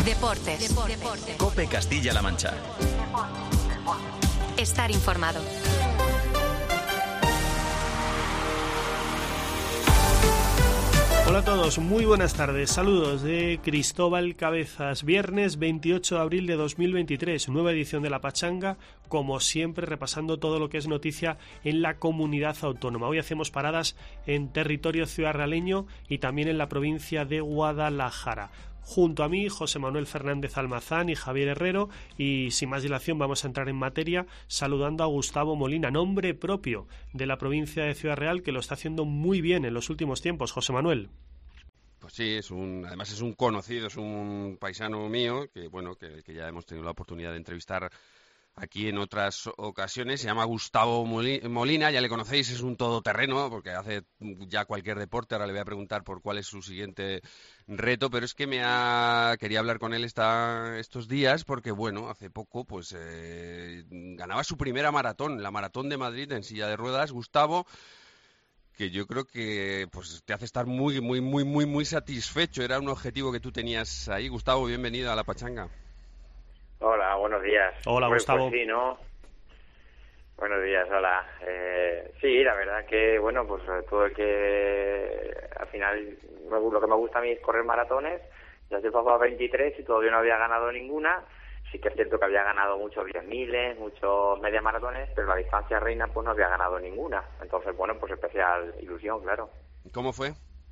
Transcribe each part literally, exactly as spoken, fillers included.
Deportes. Deportes. COPE Castilla-La Mancha. Estar informado. Hola a todos, muy buenas tardes. Saludos de Cristóbal Cabezas. Viernes veintiocho de abril de dos mil veintitrés, nueva edición de La Pachanga, como siempre repasando todo lo que es noticia en la comunidad autónoma. Hoy hacemos paradas en territorio ciudad-realeño y también en la provincia de Guadalajara. Junto a mí, José Manuel Fernández Almazán y Javier Herrero, y sin más dilación vamos a entrar en materia saludando a Gustavo Molina, nombre propio de la provincia de Ciudad Real, que lo está haciendo muy bien en los últimos tiempos. José Manuel. Pues sí, es un, además es un conocido, es un paisano mío, que bueno, que, que ya hemos tenido la oportunidad de entrevistar aquí en otras ocasiones. Se llama Gustavo Molina, ya le conocéis, es un todoterreno porque hace ya cualquier deporte. Ahora le voy a preguntar por cuál es su siguiente reto, pero es que me ha quería hablar con él esta, estos días porque, bueno, hace poco pues eh, ganaba su primera maratón, la Maratón de Madrid en silla de ruedas. Gustavo, que yo creo que pues te hace estar muy, muy, muy, muy, muy satisfecho. Era un objetivo que tú tenías ahí. Gustavo, bienvenido a La Pachanga. Hola, buenos días. Hola, pues, Gustavo. Pues sí, ¿no? Buenos días, hola. Eh, sí, la verdad que, bueno, pues sobre todo el que al final lo que me gusta a mí es correr maratones. Ya soy papá veintitrés y todavía no había ganado ninguna. Sí que es cierto que había ganado muchos diez miles, muchos media maratones, pero la distancia reina pues no había ganado ninguna. Entonces, bueno, pues especial ilusión, claro. ¿Cómo fue?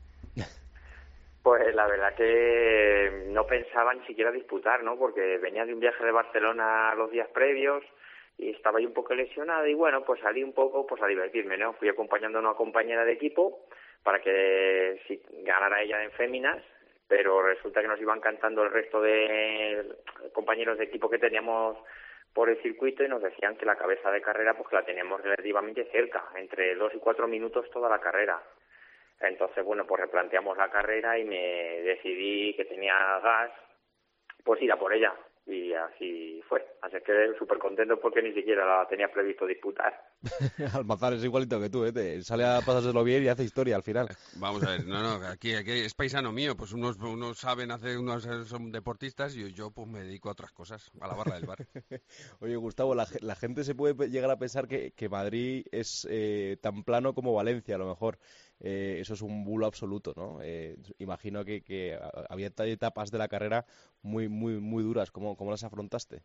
Pues la verdad que no pensaba ni siquiera disputar, ¿no? Porque venía de un viaje de Barcelona los días previos y estaba ahí un poco lesionado y bueno, pues salí un poco pues a divertirme, ¿no? Fui acompañando a una compañera de equipo para que si ganara ella en féminas, pero resulta que nos iban cantando el resto de compañeros de equipo que teníamos por el circuito y nos decían que la cabeza de carrera pues que la teníamos relativamente cerca, entre dos y cuatro minutos toda la carrera. Entonces, bueno, pues replanteamos la carrera y me decidí que tenía gas, pues ir a por ella. Y así fue. Así que súper contento porque ni siquiera la tenía previsto disputar. Almazán es igualito que tú, ¿eh? Te sale a pasárselo bien y hace historia al final. Vamos a ver, no, no, aquí, aquí es paisano mío, pues unos, unos saben hacer, unos son deportistas y yo pues me dedico a otras cosas, a la barra del bar. Oye, Gustavo, la, la gente se puede llegar a pensar que, que Madrid es eh, tan plano como Valencia, a lo mejor. Eh, eso es un bulo absoluto, ¿no? Eh, imagino que, que había etapas de la carrera muy, muy, muy duras. ¿Cómo, cómo las afrontaste?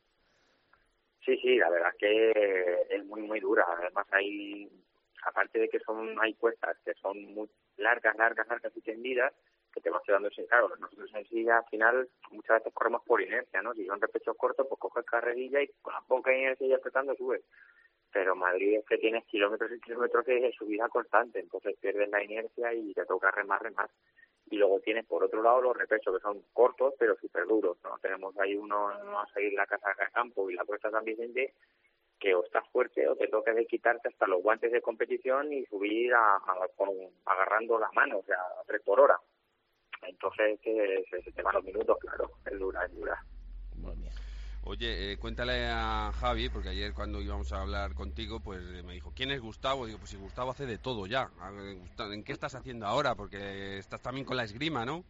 Sí, sí, la verdad que es muy, muy dura. Además hay, aparte de que son, hay cuestas que son muy largas, largas, largas y tendidas, que te vas quedando sin cargo. Nosotros en silla, al final, muchas veces corremos por inercia, ¿no? Si son repechos cortos, pues coges carrerilla y con la poca inercia y apretando subes. Pero Madrid es que tienes kilómetros y kilómetros de subida constante, entonces pierdes la inercia y te toca remar, remar. Y luego tienes, por otro lado, los repechos, que son cortos, pero súper duros, ¿no? Tenemos ahí uno, a seguir la Casa de Campo y la Cuesta San Vicente, que o estás fuerte o te toca de quitarte hasta los guantes de competición y subir a, a, con, agarrando las manos, o sea, a tres por hora. Entonces, que se, se te van los minutos, claro, es dura, es dura. Oye, eh, cuéntale a Javi, porque ayer cuando íbamos a hablar contigo, pues eh, me dijo, ¿quién es Gustavo? Digo, pues si Gustavo hace de todo ya. ¿En qué estás haciendo ahora? Porque estás también con la esgrima, ¿no?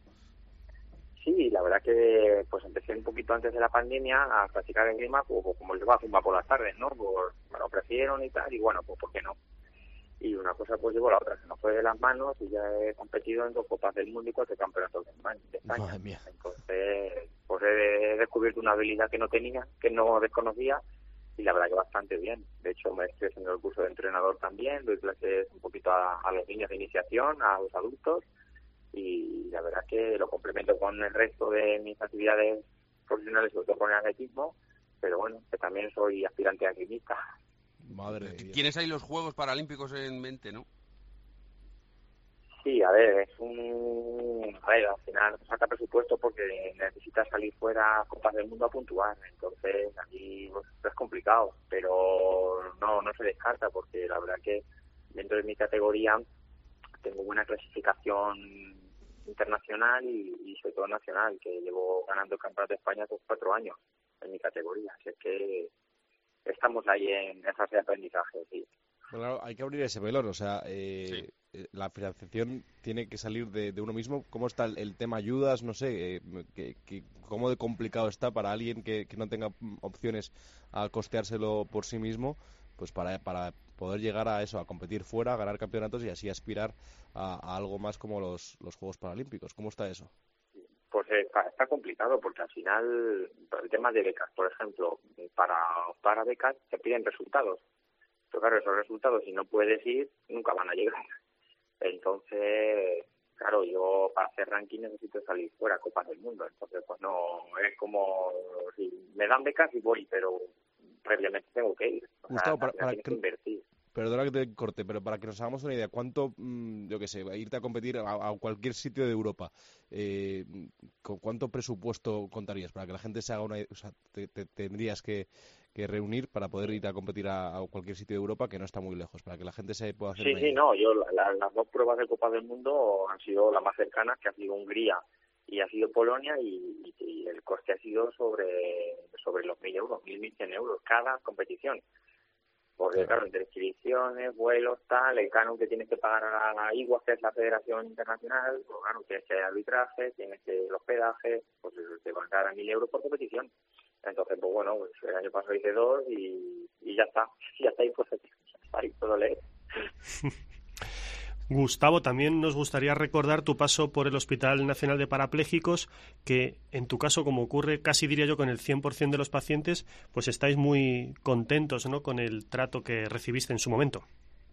Sí, la verdad que pues empecé un poquito antes de la pandemia a practicar esgrima, pues, pues como les va a zumba por las tardes, ¿no? Pues me lo ofrecieron y tal, y bueno, pues ¿por qué no? Y una cosa pues llevó la otra, se nos fue de las manos y ya he competido en dos Copas del Mundo y cuatro campeonatos de España. Madre mía. Entonces, pues he descubierto una habilidad que no tenía, que no desconocía, y la verdad que bastante bien. De hecho, me estoy haciendo el curso de entrenador también, doy clases un poquito a, a los niños de iniciación, a los adultos, y la verdad que lo complemento con el resto de mis actividades profesionales, sobre todo con el atletismo, pero bueno, que también soy aspirante a esgrimista. Madre mía. Tienes ahí los Juegos Paralímpicos en mente, ¿no? Sí, a ver, es un... A ver, al final saca presupuesto porque necesitas salir fuera a Copas del Mundo a puntuar, entonces aquí pues, es complicado, pero no no se descarta porque la verdad que dentro de mi categoría tengo buena clasificación internacional y, y sobre todo nacional, que llevo ganando el Campeonato de España por cuatro años en mi categoría, así que estamos ahí en, en fase de aprendizaje, sí. Bueno, hay que abrir ese melón, o sea, eh, sí. La financiación tiene que salir de, de uno mismo. ¿Cómo está el, el tema ayudas? No sé, eh, que, que, ¿cómo de complicado está para alguien que, que no tenga opciones a costeárselo por sí mismo, pues para, para poder llegar a eso, a competir fuera, a ganar campeonatos y así aspirar a, a algo más como los, los Juegos Paralímpicos? ¿Cómo está eso? Pues está, está complicado porque al final el tema de becas, por ejemplo, para para becas te piden resultados. Pero claro, esos resultados, si no puedes ir, nunca van a llegar. Entonces, claro, yo para hacer ranking necesito salir fuera a Copas del Mundo. Entonces, pues no, es como, si me dan becas y voy, pero previamente tengo que ir. O Gustavo, sea, para, para tienes que, que invertir. Perdona que te corte, pero para que nos hagamos una idea, ¿cuánto, mmm, yo qué sé, irte a competir a, a cualquier sitio de Europa, eh, ¿con cuánto presupuesto contarías? Para que la gente se haga una idea, o sea, te, te tendrías que, que reunir para poder ir a competir a, a cualquier sitio de Europa que no está muy lejos, para que la gente se pueda hacer Sí, una sí, idea. no, yo la, la, las dos pruebas de Copa del Mundo han sido las más cercanas, que ha sido Hungría y ha sido Polonia, y, y, y el coste ha sido sobre sobre los mil euros, mil, mil cien euros cada competición. Porque, claro, entre inscripciones, vuelos, tal, el canon que tienes que pagar a la I W A, que es la Federación Internacional, pues claro, tienes que arbitraje, tienes que el hospedaje, pues te van a dar a mil euros por competición. Entonces, pues bueno, pues el año pasado hice dos y, y ya está, ya está ahí, pues ahí puedo leer. Gustavo, también nos gustaría recordar tu paso por el Hospital Nacional de Parapléjicos, que en tu caso, como ocurre casi diría yo con el cien por ciento de los pacientes, pues estáis muy contentos, ¿no?, con el trato que recibiste en su momento.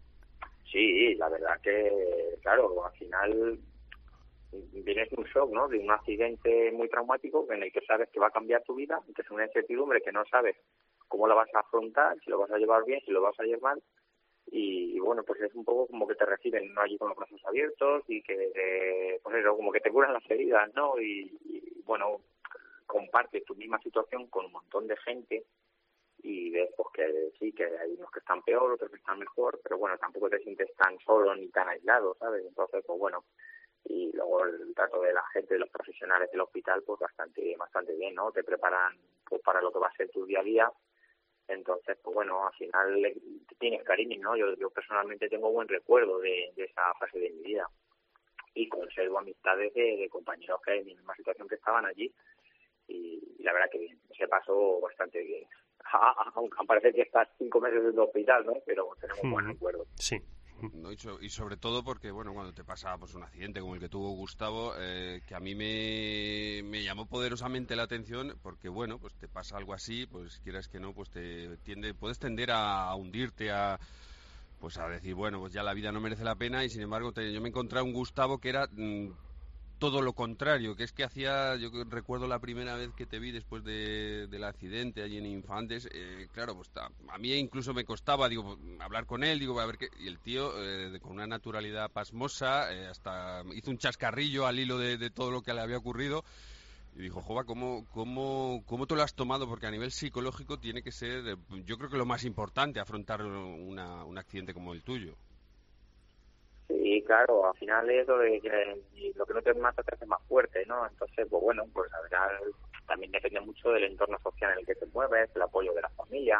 Sí, la verdad que, claro, al final vienes de un shock, ¿no?, de un accidente muy traumático en el que sabes que va a cambiar tu vida, que es una incertidumbre que no sabes cómo la vas a afrontar, si lo vas a llevar bien, si lo vas a llevar mal. Y, y bueno, pues es un poco como que te reciben, ¿no?, allí con los brazos abiertos y que, eh, pues eso, como que te curan las heridas, ¿no? Y, y bueno, compartes tu misma situación con un montón de gente y ves pues que sí, que hay unos que están peor, otros que están mejor, pero bueno, tampoco te sientes tan solo ni tan aislado, ¿sabes? Entonces, pues bueno, y luego el trato de la gente, de los profesionales del hospital, pues bastante bastante bien, ¿no? Te preparan pues para lo que va a ser tu día a día. Entonces, pues bueno, al final le, tienes cariño, ¿no? Yo, yo personalmente tengo buen recuerdo de, de esa fase de mi vida y conservo amistades de, de compañeros que en mi misma situación que estaban allí y, y la verdad que bien, se pasó bastante bien. Aunque parece que estás cinco meses en el hospital, ¿no? Pero tenemos mm. buen recuerdo. Sí. No, y, so, y sobre todo porque, bueno, cuando te pasa pues un accidente como el que tuvo Gustavo, eh, que a mí me, me llamó poderosamente la atención, porque, bueno, pues te pasa algo así, pues quieras que no, pues te tiende, puedes tender a, a hundirte, a pues a decir, bueno, pues ya la vida no merece la pena, y sin embargo te, yo me encontré a un Gustavo que era mmm, todo lo contrario, que es que hacía, yo recuerdo la primera vez que te vi después de, del accidente allí en Infantes, eh, claro, pues ta, a mí incluso me costaba, digo, hablar con él, digo, a ver qué, y el tío, eh, de, con una naturalidad pasmosa, eh, hasta hizo un chascarrillo al hilo de, de todo lo que le había ocurrido, y dijo, Jova, ¿cómo, cómo, ¿cómo te lo has tomado? Porque a nivel psicológico tiene que ser, yo creo que lo más importante, afrontar una, un accidente como el tuyo. Sí, claro, al final es lo de que lo que no te mata te hace más fuerte, ¿no? Entonces, pues bueno, pues al final también depende mucho del entorno social en el que te mueves, el apoyo de la familia,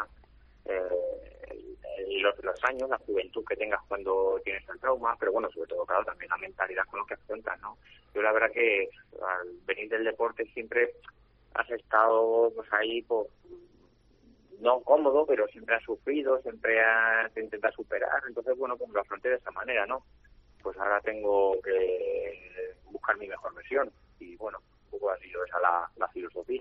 eh, y los, los años, la juventud que tengas cuando tienes el trauma, pero bueno, sobre todo, claro, también la mentalidad con lo que afrontas, ¿no? Yo la verdad que al venir del deporte siempre has estado pues ahí, pues no cómodo, pero siempre has sufrido, siempre has intentado superar, entonces bueno, pues lo afronté de esa manera, ¿no? Pues ahora tengo que buscar mi mejor versión y bueno, un poco ha sido esa la, la filosofía.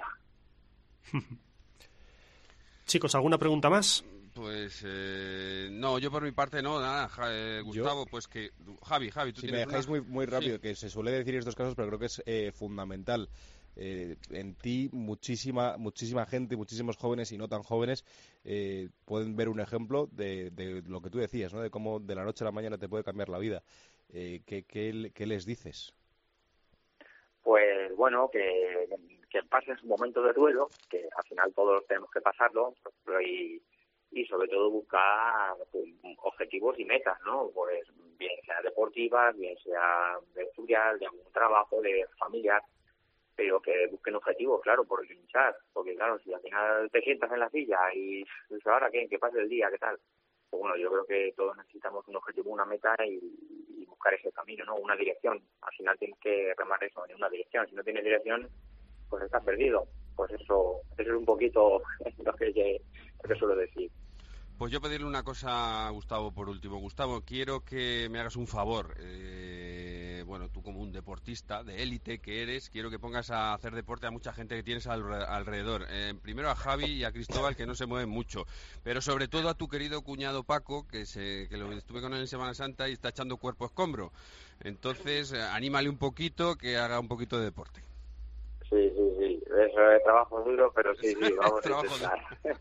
Chicos, ¿alguna pregunta más? Pues eh, no, yo por mi parte no, nada, ja, eh, Gustavo, ¿Yo? pues que Javi, Javi, tú si tienes me dejáis una... muy muy rápido, sí. Que se suele decir en estos casos, pero creo que es eh, fundamental. Eh, en ti muchísima muchísima gente, muchísimos jóvenes y no tan jóvenes eh, pueden ver un ejemplo de, de lo que tú decías, ¿no? De cómo de la noche a la mañana te puede cambiar la vida. Eh, ¿qué, qué, ¿Qué les dices? Pues bueno, que, que pasen su momento de duelo, que al final todos tenemos que pasarlo, y, y sobre todo buscar objetivos y metas, ¿no? Pues bien sea deportivas, bien sea de estudiar, de algún trabajo, de familiar, pero que busquen objetivos, claro, por luchar, porque claro, si al final te sientas en la silla y pues, ahora qué, que pase el día, qué tal, pues bueno, yo creo que todos necesitamos un objetivo, una meta y, y buscar ese camino, ¿no? Una dirección. Al final tienes que remar eso en una dirección. Si no tienes dirección, pues estás perdido. Pues eso, eso es un poquito lo que, lo que suelo decir. Pues yo pedirle una cosa a Gustavo por último. Gustavo, quiero que me hagas un favor. Eh, bueno, tú como un deportista de élite que eres, quiero que pongas a hacer deporte a mucha gente que tienes al, alrededor. Eh, primero a Javi y a Cristóbal, que no se mueven mucho. Pero sobre todo a tu querido cuñado Paco, que, se, que lo estuve con él en Semana Santa y está echando cuerpo escombro. Entonces, eh, anímale un poquito, que haga un poquito de deporte. Sí, sí, sí. Eso es trabajo duro, pero sí, sí, vamos a intentar.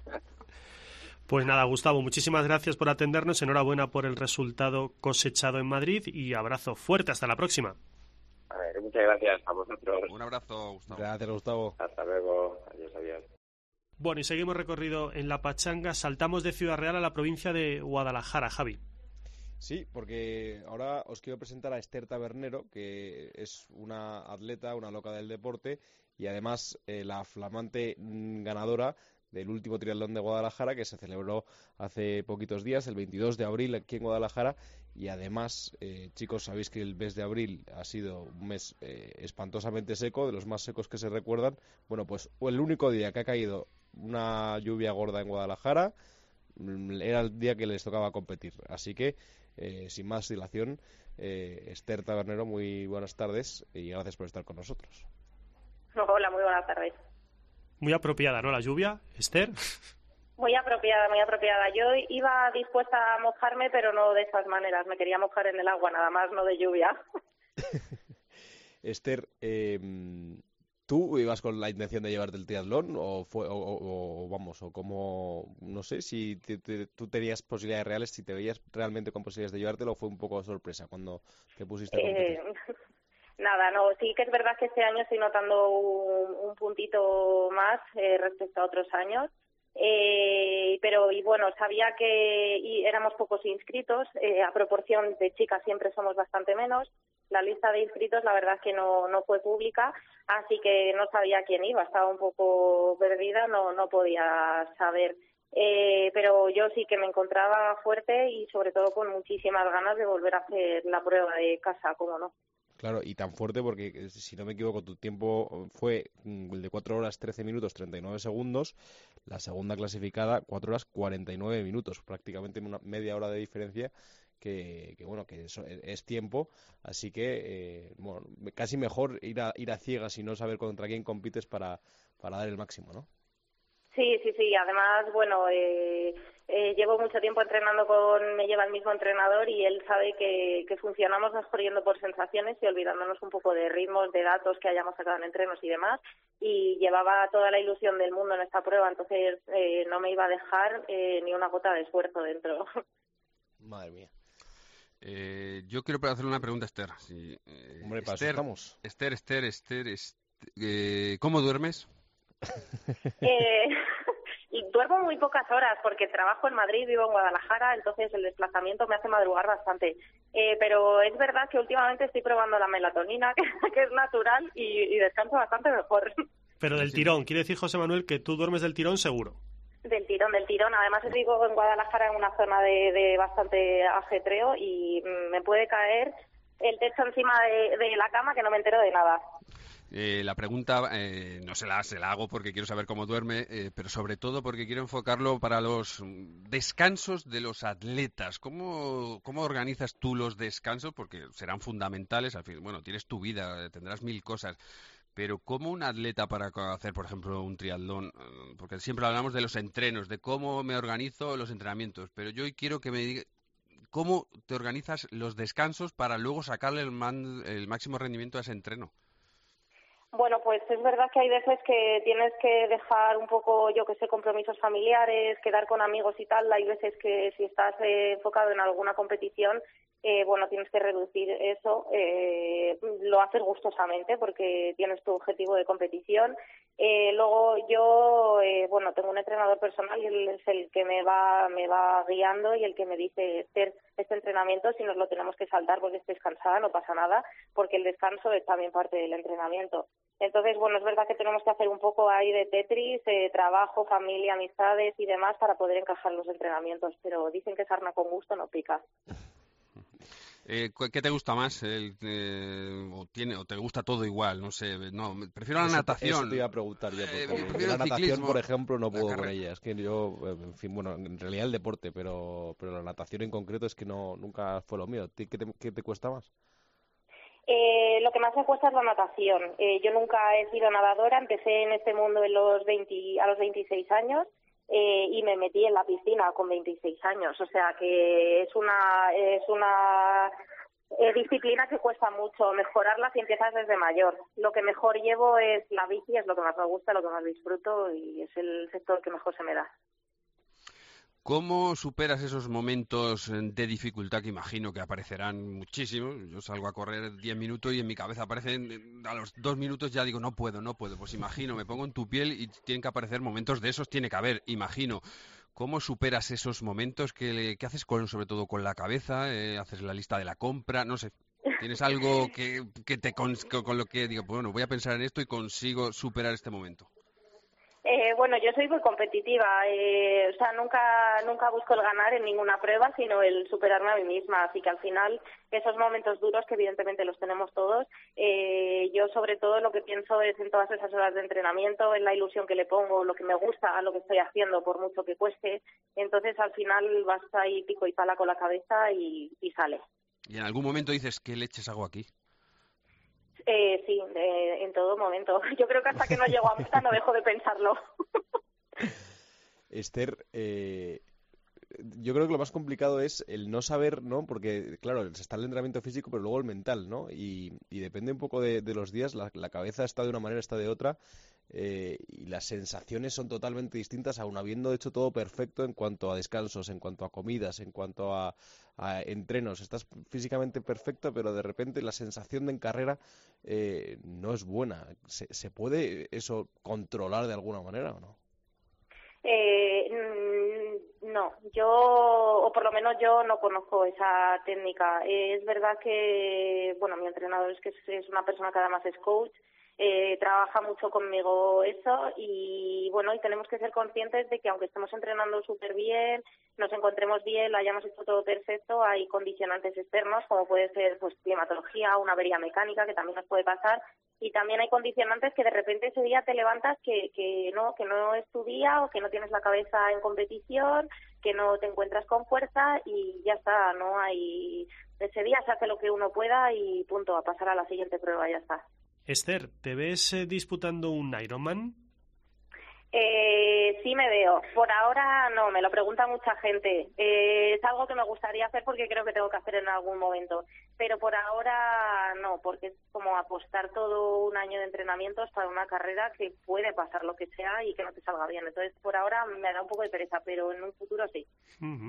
Pues nada, Gustavo, muchísimas gracias por atendernos, enhorabuena por el resultado cosechado en Madrid y abrazo fuerte, hasta la próxima. A ver, muchas gracias a vosotros. Un abrazo, Gustavo. Gracias, Gustavo. Hasta luego, adiós, adiós. Bueno, y seguimos recorrido en la Pachanga, saltamos de Ciudad Real a la provincia de Guadalajara, Javi. Sí, porque ahora os quiero presentar a Esther Tabernero, que es una atleta, una loca del deporte y además eh, la flamante ganadora del último triatlón de Guadalajara, que se celebró hace poquitos días, el veintidós de abril aquí en Guadalajara, y además, eh, chicos, sabéis que el mes de abril ha sido un mes eh, espantosamente seco, de los más secos que se recuerdan. Bueno, pues el único día que ha caído una lluvia gorda en Guadalajara era el día que les tocaba competir, así que eh, sin más dilación, eh, Esther Tabernero, muy buenas tardes y gracias por estar con nosotros. Hola, muy buenas tardes. Muy apropiada, ¿no? La lluvia, Esther. Muy apropiada, muy apropiada. Yo iba dispuesta a mojarme, pero no de esas maneras. Me quería mojar en el agua, nada más, no de lluvia. Esther, eh, ¿tú ibas con la intención de llevarte el triatlón o fue, o, o, o vamos, o como, no sé, si te, te, tú tenías posibilidades reales, si te veías realmente con posibilidades de llevártelo, o fue un poco sorpresa cuando te pusiste a competir? Eh... Nada, no, sí que es verdad que este año estoy notando un, un puntito más eh, respecto a otros años, eh, pero y bueno, sabía que y éramos pocos inscritos, eh, a proporción de chicas siempre somos bastante menos. La lista de inscritos la verdad es que no, no fue pública, así que no sabía quién iba, estaba un poco perdida, no, no podía saber. Eh, pero yo sí que me encontraba fuerte y sobre todo con muchísimas ganas de volver a hacer la prueba de casa, ¿cómo no? Claro, y tan fuerte porque, si no me equivoco, tu tiempo fue el de cuatro horas trece minutos treinta y nueve segundos, la segunda clasificada cuatro horas cuarenta y nueve minutos, prácticamente una media hora de diferencia, que, que bueno, que eso es tiempo, así que, eh, bueno, casi mejor ir a, ir a ciegas y no saber contra quién compites para, para dar el máximo, ¿no? Sí, sí, sí. Además, bueno, eh, eh, llevo mucho tiempo entrenando con, me lleva el mismo entrenador y él sabe que, que funcionamos mejor yendo por sensaciones y olvidándonos un poco de ritmos, de datos que hayamos sacado en entrenos y demás. Y llevaba toda la ilusión del mundo en esta prueba, entonces eh, no me iba a dejar eh, ni una gota de esfuerzo dentro. Madre mía. Eh, yo quiero hacerle una pregunta a Esther. Sí, eh, Hombre, para Esther, eso estamos. Esther, Esther, Esther, Esther eh, ¿cómo duermes? eh, y duermo muy pocas horas porque trabajo en Madrid, vivo en Guadalajara, entonces el desplazamiento me hace madrugar bastante. Eh, pero es verdad que últimamente estoy probando la melatonina, que, que es natural y, y descanso bastante mejor. Pero del tirón, quiere decir, José Manuel, que tú duermes del tirón seguro. Del tirón, del tirón. Además, vivo en Guadalajara, en una zona de, de bastante ajetreo y me puede caer el techo encima de, de la cama que no me entero de nada. Eh, la pregunta eh, no se la, se la hago porque quiero saber cómo duerme, eh, pero sobre todo porque quiero enfocarlo para los descansos de los atletas. ¿Cómo, cómo organizas tú los descansos? Porque serán fundamentales. Al fin, bueno, tienes tu vida, tendrás mil cosas. Pero ¿cómo un atleta para hacer, por ejemplo, un triatlón? Porque siempre hablamos de los entrenos, de cómo me organizo los entrenamientos. Pero yo hoy quiero que me diga cómo te organizas los descansos para luego sacarle el, man, el máximo rendimiento a ese entreno. Bueno, pues es verdad que hay veces que tienes que dejar un poco, yo que sé, compromisos familiares, quedar con amigos y tal. Hay veces que si estás eh, enfocado en alguna competición, eh, bueno, tienes que reducir eso, eh, lo haces gustosamente porque tienes tu objetivo de competición. Eh, luego yo, eh, bueno, tengo un entrenador personal y él es el que me va me va guiando y el que me dice, Esther, este entrenamiento si nos lo tenemos que saltar porque estés cansada no pasa nada, porque el descanso es también parte del entrenamiento. Entonces, bueno, es verdad que tenemos que hacer un poco ahí de Tetris, eh, trabajo, familia, amistades y demás para poder encajar los entrenamientos, pero dicen que sarna con gusto no pica. Eh, ¿Qué te gusta más? El, eh, o, tiene, ¿O te gusta todo igual? No sé, no, prefiero la eso, natación. Eso te iba a preguntar yo, porque eh, yo la natación, ciclismo, por ejemplo, no puedo con ella. Es que yo, en fin, bueno, en realidad el deporte, pero pero la natación en concreto es que no nunca fue lo mío. ¿Qué te, qué te cuesta más? Eh, lo que más me cuesta es la natación. Eh, yo nunca he sido nadadora, empecé en este mundo en los veinte, a los veintiséis años. Eh, y me metí en la piscina con veintiséis años, o sea que es una es una eh, disciplina que cuesta mucho mejorarla si empiezas desde mayor. Lo que mejor llevo es la bici, es lo que más me gusta, lo que más disfruto y es el sector que mejor se me da. ¿Cómo superas esos momentos de dificultad que imagino que aparecerán muchísimo? Yo salgo a correr diez minutos y en mi cabeza aparecen, a los dos minutos ya digo, no puedo, no puedo. Pues imagino, me pongo en tu piel y tienen que aparecer momentos de esos, tiene que haber, imagino. ¿Cómo superas esos momentos? ¿Qué, qué haces con, sobre todo con la cabeza? Eh, ¿Haces la lista de la compra? No sé. ¿Tienes algo que, que te con, con lo que digo, bueno, voy a pensar en esto y consigo superar este momento? Eh, bueno, yo soy muy competitiva, eh, o sea, nunca nunca busco el ganar en ninguna prueba, sino el superarme a mí misma, así que al final esos momentos duros, que evidentemente los tenemos todos, eh, yo sobre todo lo que pienso es en todas esas horas de entrenamiento, en la ilusión que le pongo, lo que me gusta a lo que estoy haciendo, por mucho que cueste, entonces al final vas ahí pico y pala con la cabeza y, y sale. ¿Y en algún momento dices, qué leches hago aquí? Eh, sí, eh, en todo momento. Yo creo que hasta que no llego a meta no dejo de pensarlo. Esther, eh, yo creo que lo más complicado es el no saber, ¿no? Porque, claro, está el entrenamiento físico, pero luego el mental, ¿no? Y, y depende un poco de, de los días, la, la cabeza está de una manera, está de otra, eh, y las sensaciones son totalmente distintas, aun habiendo hecho todo perfecto en cuanto a descansos, en cuanto a comidas, en cuanto a, a entrenos. Estás físicamente perfecto, pero de repente la sensación de en carrera eh, no es buena. ¿Se, ¿Se puede eso controlar de alguna manera o no? Eh, no, yo, o por lo menos yo no conozco esa técnica. Eh, es verdad que, bueno, mi entrenador es que es, es una persona que además es coach, eh, trabaja mucho conmigo eso y, bueno, y tenemos que ser conscientes de que aunque estemos entrenando súper bien, nos encontremos bien, lo hayamos hecho todo perfecto, hay condicionantes externos como puede ser pues climatología, una avería mecánica que también nos puede pasar. Y también hay condicionantes que de repente ese día te levantas que, que no que no es tu día o que no tienes la cabeza en competición, que no te encuentras con fuerza y ya está, no hay... Ese día se hace lo que uno pueda y punto, a pasar a la siguiente prueba, ya está. Esther, ¿te ves eh, disputando un Ironman? Eh, sí me veo. Por ahora no, me lo pregunta mucha gente. Eh, es algo que me gustaría hacer porque creo que tengo que hacer en algún momento. Pero por ahora no, porque es como apostar todo un año de entrenamientos para una carrera que puede pasar lo que sea y que no te salga bien. Entonces por ahora me da un poco de pereza, pero en un futuro sí. Uh-huh.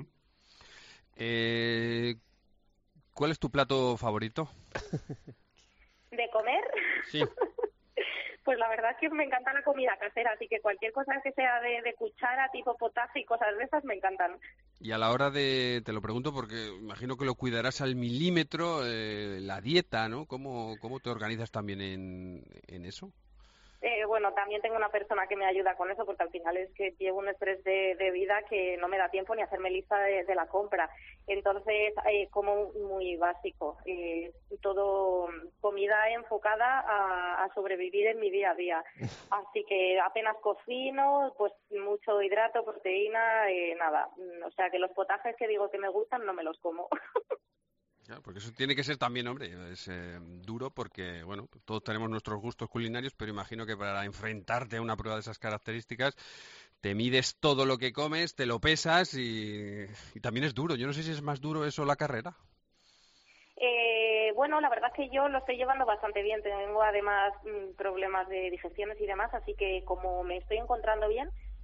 eh, ¿Cuál es tu plato favorito? ¿De comer? Sí. Pues la verdad es que me encanta la comida casera, así que cualquier cosa que sea de, de cuchara, tipo potaje y cosas de esas me encantan. Y a la hora de, te lo pregunto porque imagino que lo cuidarás al milímetro, eh, la dieta, ¿no? ¿Cómo, cómo te organizas también en, en eso? Eh, bueno, también tengo una persona que me ayuda con eso porque al final es que llevo un estrés de, de vida que no me da tiempo ni hacerme lista de, de la compra. Entonces, eh, como muy básico, eh, todo comida enfocada a, a sobrevivir en mi día a día. Así que apenas cocino, pues mucho hidrato, proteína, eh, nada. O sea que los potajes que digo que me gustan no me los como. Claro, porque eso tiene que ser también, hombre, es eh, duro porque, bueno, todos tenemos nuestros gustos culinarios, pero imagino que para enfrentarte a una prueba de esas características te mides todo lo que comes, te lo pesas y, y también es duro. Yo no sé si es más duro eso o la carrera. Eh, bueno, la verdad es que yo lo estoy llevando bastante bien. Tengo además mmm, problemas de digestiones y demás, así que como me estoy encontrando bien,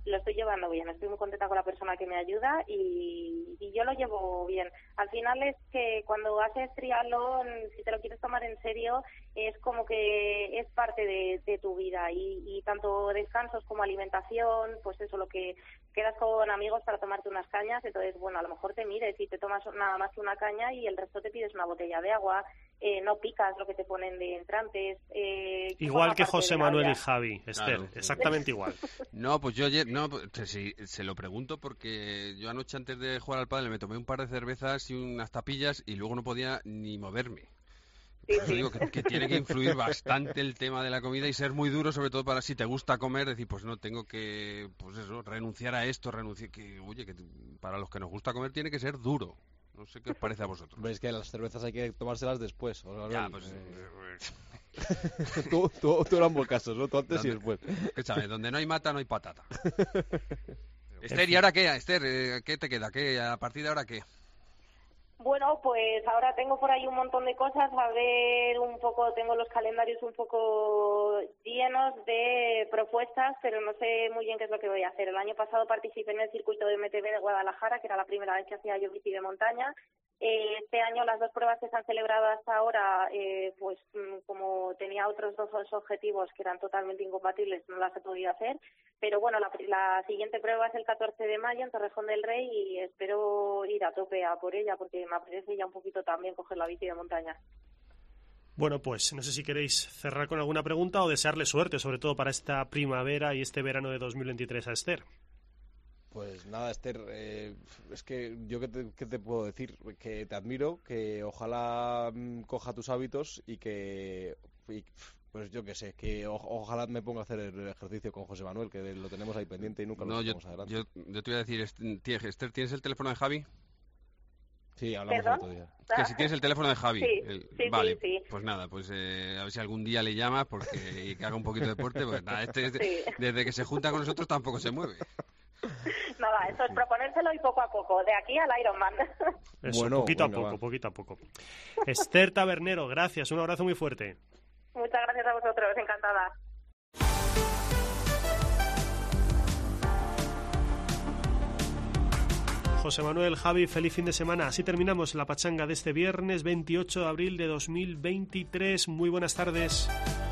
lo estoy llevando bien, estoy muy contenta con la persona que me ayuda y, y yo lo llevo bien. Al final es que cuando haces triatlón, si te lo quieres tomar en serio, es como que es parte de, de tu vida y, y tanto descansos como alimentación, pues eso, lo que quedas con amigos para tomarte unas cañas, entonces, bueno, a lo mejor te mires y te tomas nada más que una caña y el resto te pides una botella de agua, eh, no picas lo que te ponen de entrantes. Eh, igual que José Manuel y Javi, Esther, claro, exactamente igual. No, pues yo ayer, no, se, se lo pregunto porque yo anoche antes de jugar al pádel me tomé un par de cervezas y unas tapillas y luego no podía ni moverme. Sí, sí. Digo que, que tiene que influir bastante el tema de la comida y ser muy duro, sobre todo para si te gusta comer, decir, pues no, tengo que, pues eso, renunciar a esto, renunciar, que, oye, que para los que nos gusta comer tiene que ser duro. No sé qué os parece a vosotros. Ves que las cervezas hay que tomárselas después. ¿O ya, pues... Eh... tú, tú, tú eran ambos casos, ¿no? Tú antes donde, y después. Escúchame, donde no hay mata, no hay patata. Esther, ¿y ahora qué? Esther, ¿qué te queda? ¿Qué? ¿A partir de ahora qué? Bueno, pues ahora tengo por ahí un montón de cosas, a ver un poco, tengo los calendarios un poco llenos de propuestas, pero no sé muy bien qué es lo que voy a hacer. El año pasado participé en el circuito de M T B de Guadalajara, que era la primera vez que hacía yo bici de montaña. Eh, este año las dos pruebas que se han celebrado hasta ahora, eh, pues como tenía otros dos objetivos que eran totalmente incompatibles, no las he podido hacer. Pero bueno, la, la siguiente prueba es el catorce de mayo en Torrejón del Rey y espero ir a tope a por ella porque me apetece ya un poquito también coger la bici de montaña. Bueno, pues no sé si queréis cerrar con alguna pregunta o desearle suerte, sobre todo para esta primavera y este verano de dos mil veintitrés a Esther. Pues nada, Esther, eh, es que yo qué te, qué te puedo decir, que te admiro, que ojalá mm, coja tus hábitos y que, y, pues yo qué sé, que o, ojalá me ponga a hacer el ejercicio con José Manuel, que lo tenemos ahí pendiente y nunca lo no, sacamos yo, adelante. Yo, yo te voy a decir, Esther, ¿tienes el teléfono de Javi? Sí, hablamos ¿Perdón? el otro día. Que si tienes el teléfono de Javi. Sí, el, sí, vale, sí, sí. Pues nada, pues eh, a ver si algún día le llamas porque y que haga un poquito de deporte, pues nada, este, Sí. desde que se junta con nosotros tampoco se mueve. Nada, eso es proponérselo y poco a poco, de aquí al Ironman. Eso, Bueno, poquito venga, a poco, va. poquito a poco. Esther Tabernero, gracias, un abrazo muy fuerte. Muchas gracias a vosotros, encantada. José Manuel, Javi, feliz fin de semana. Así terminamos la pachanga de este viernes veintiocho de abril de dos mil veintitrés. Muy buenas tardes.